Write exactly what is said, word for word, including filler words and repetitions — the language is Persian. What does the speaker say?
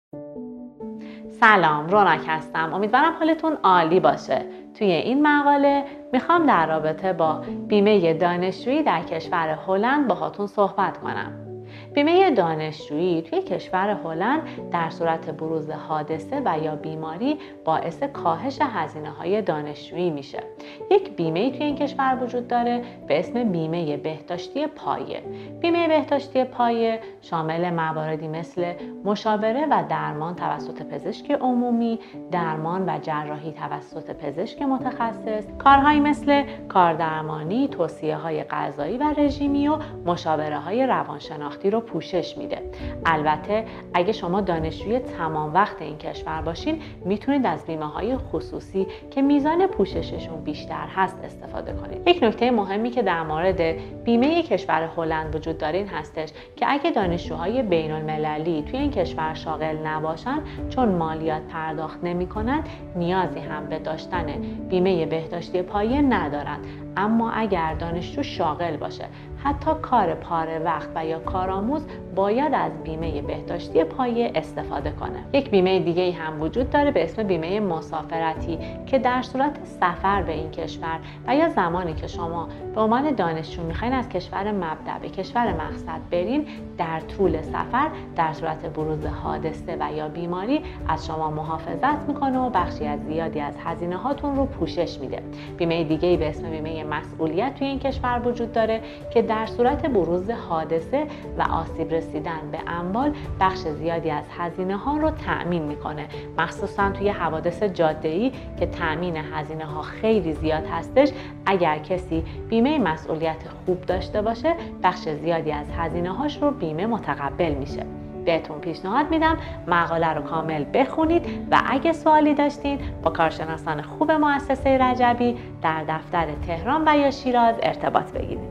سلام، رونق هستم. امیدوارم حالتون عالی باشه. توی این مقاله میخوام در رابطه با بیمه دانشجویی در کشور هلند باهاتون صحبت کنم. بیمه دانشجویی توی کشور هلند در صورت بروز حادثه و یا بیماری باعث کاهش هزینه‌های دانشجویی میشه. یک بیمه توی این کشور وجود داره به اسم بیمه بهداشتی پایه. بیمه بهداشتی پایه شامل مواردی مثل مشاوره و درمان توسط پزشک عمومی، درمان و جراحی توسط پزشک متخصص، کارهایی مثل کاردرمانی، توصیه‌های غذایی و رژیمی و مشاوره‌های روانشناختی رو پوشش میده. البته اگه شما دانشجوی تمام وقت این کشور باشین میتونید از بیمه‌های خصوصی که میزان پوشششون بیشتر هست استفاده کنید. یک نکته مهمی که در مورد بیمه کشور هلند وجود داره این هستش که اگه دانشجوهای بین‌المللی توی این کشور شاغل نباشن چون مالیات پرداخت نمی‌کنند نیازی هم به داشتن بیمه بهداشتی پایه ندارند. اما اگر دانشجو شاغل باشه حتی کار پاره وقت و یا کارآموز باید از بیمه بهداشتی پایه استفاده کنه. یک بیمه دیگه هم وجود داره به اسم بیمه مسافرتی که در صورت سفر به این کشور و یا زمانی که شما به عنوان دانشجو میخواین از کشور مبدأ به کشور مقصد برین در طول سفر در صورت بروز حادثه و یا بیماری از شما محافظت میکنه و بخشی از زیادی از هزینه هاتون رو پوشش میده. بیمه دیگه به اسم بیمه مسئولیت توی این کشور وجود داره که در صورت بروز حادثه و آسیب رسیدن به اموال بخش زیادی از هزینه ها رو تأمین میکنه، مخصوصا توی حوادث جاده‌ای که تأمین هزینه ها خیلی زیاد هستش. اگر کسی بیمه مسئولیت خوب داشته باشه بخش زیادی از هزینه هاش رو بیمه متقبل میشه. بهتون پیشنهاد میدم مقاله رو کامل بخونید و اگه سوالی داشتین با کارشناسان خوب مؤسسه رجبی در دفتر تهران و یا شیراز ارتباط بگیرید.